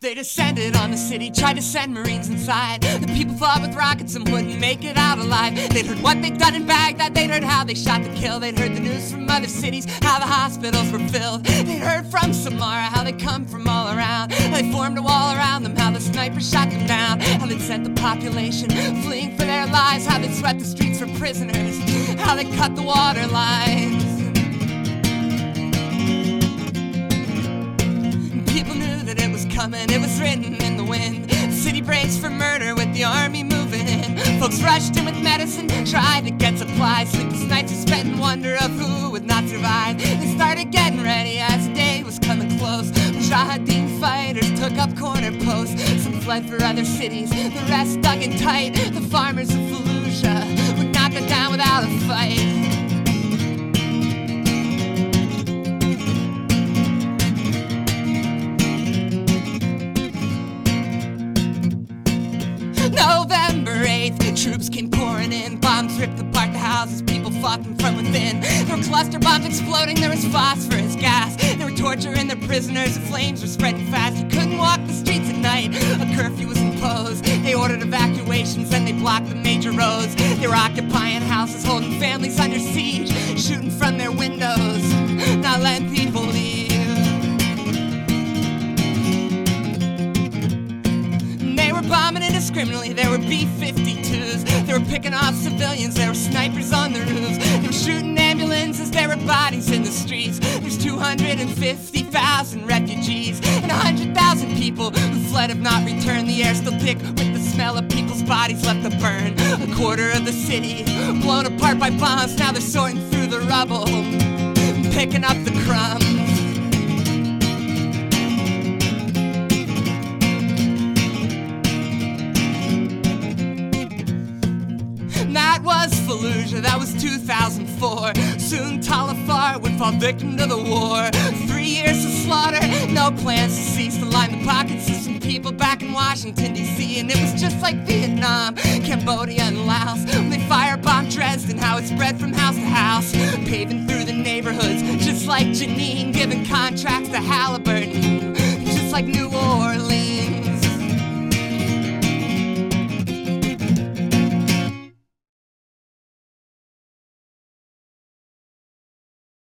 They descended on the city, tried to send Marines inside. The people fought with rockets and wouldn't make it out alive. They'd heard what they'd done in Baghdad, they'd heard how they shot to kill. They'd heard the news from other cities, how the hospitals were filled. They'd heard from Samara, how they come from all around. How they formed a wall around them, how the snipers shot them down. How they'd sent the population fleeing for their lives. How they'd swept the streets for prisoners, how they cut the water lines. People knew that it was coming, it was written in the wind. The city braced for murder with the army moving in. Folks rushed in with medicine, tried to get supplies. Sleepless nights were spent in wonder of who would not survive. They started getting ready as the day was coming close. Mujahideen fighters took up corner posts. Some fled for other cities, the rest dug in tight. The farmers of Fallujah would not go down without a fight. November 8th, troops came pouring in. Bombs ripped apart the houses, people fought them from within. There were cluster bombs exploding, there was phosphorus gas. They were torturing their prisoners, the flames were spreading fast. You couldn't walk the streets at night, a curfew was imposed. They ordered evacuations and they blocked the major roads. They were occupying houses, holding families under siege, shooting from their windows, not letting people leave. Bombing indiscriminately, there were B-52s. They were picking off civilians, there were snipers on the roofs. They were shooting ambulances, there were bodies in the streets. There's 250,000 refugees and 100,000 people who fled have not returned. The air still thick with the smell of people's bodies left to burn. A quarter of the city blown apart by bombs. Now they're sorting through the rubble, picking up the crumbs. That was Fallujah, that was 2004. Soon Talafar would fall victim to the war. 3 years of slaughter, no plans to cease. To line the pockets of some people back in Washington, D.C. And it was just like Vietnam, Cambodia and Laos. When they firebombed Dresden, how it spread from house to house, paving through the neighborhoods, just like Janine, giving contracts to Halliburton, just like New Orleans.